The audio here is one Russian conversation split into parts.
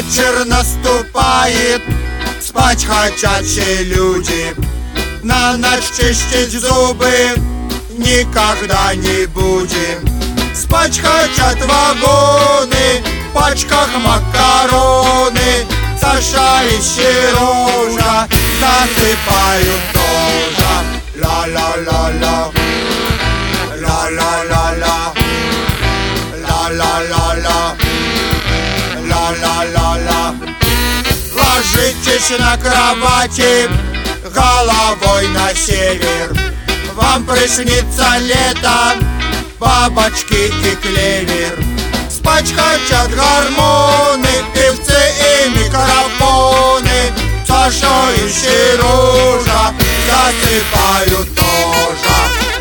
Вечер наступает, спать хотят все люди. На ночь чистить зубы никогда не будем. Спать хотят вагоны, в пачках макароны. Саша и Сережа засыпают тоже. Ла-ла-ла-ла, ла-ла-ла-ла, ла-ла-ла-ла, ла-ла-ла-ла. Ложитесь на кровати головой на север. Вам приснится лето, бабочки и клевер. Спать хотят гормоны, певцы и микрофоны. Саша и Сережа засыпают тоже.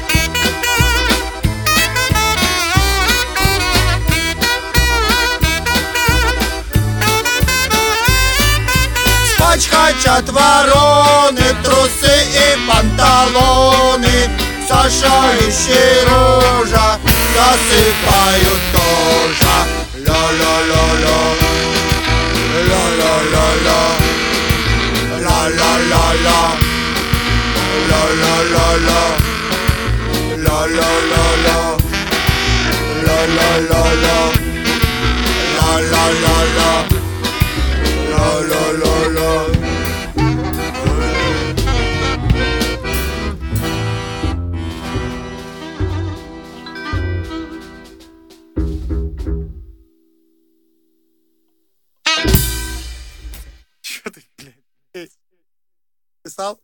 Спать хотят вороны, трусы и панталоны. Саша и Сережа засыпают тоже. Ла-ла-ла-ла, ла-ла-ла-ла, ла-ла-ла-ла, ла-ла-ла-ла, ла-ла-ла-ла, ла-ла-ла-ла, ла-ла-ла-ла, ла-ла-ла-ла. Чё ты, блядь, писал?